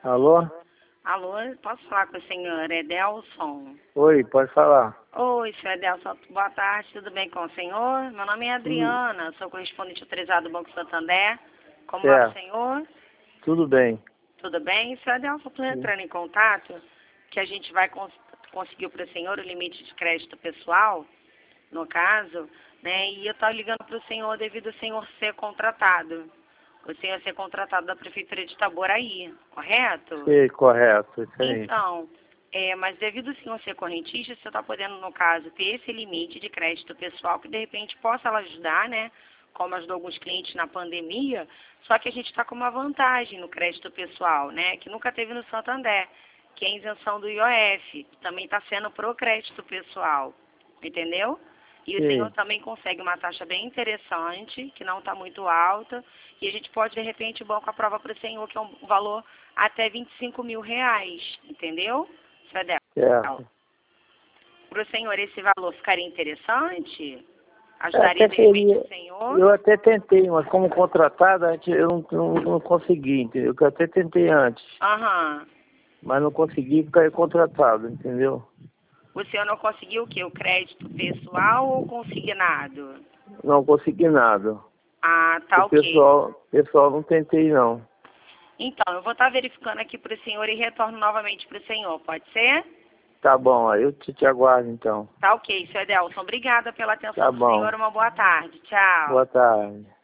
Alô? Alô, posso falar com o senhor Edelson? Oi, pode falar. Oi, senhor Edelson, boa tarde, tudo bem com o senhor? Meu nome é Adriana, sou correspondente autorizado do Banco Santander. Como vai o senhor? Tudo bem. Tudo bem? Senhor Edelson, estou entrando em contato, que a gente vai conseguir para o senhor o limite de crédito pessoal, no caso, né? E eu estou ligando para o senhor devido ao senhor ser contratado. O senhor ser contratado da Prefeitura de Itaboraí, correto? Sim, correto, isso aí. Então, mas devido ao senhor ser correntista, o senhor está podendo, no caso, ter esse limite de crédito pessoal que, de repente, possa ajudar, né? Como ajudou alguns clientes na pandemia, só que a gente está com uma vantagem no crédito pessoal, né? Que nunca teve no Santander, que é a isenção do IOF, que também está sendo pro crédito pessoal, entendeu? E o senhor Sim. também consegue uma taxa bem interessante, que não está muito alta, e a gente pode, de repente, o banco aprova para o senhor, que é um valor até R$ 25.000, entendeu? Certo. Para o senhor esse valor ficaria interessante? Eu Ajudaria, até de repente, o queria, senhor? eu até tentei, mas como contratado, eu não consegui, entendeu? Eu até tentei antes, Aham. mas não consegui ficar contratado, entendeu? O senhor não conseguiu o quê? O crédito pessoal ou consignado? Não consegui nada. Ah, O tá ok. pessoal não tentei não. Então, eu vou estar verificando aqui para o senhor e retorno novamente para o senhor, pode ser? Tá bom, aí eu te aguardo então. Tá ok, senhor Edelson. Obrigada pela atenção Tá do senhor. bom. Uma boa tarde. Tchau. Boa tarde.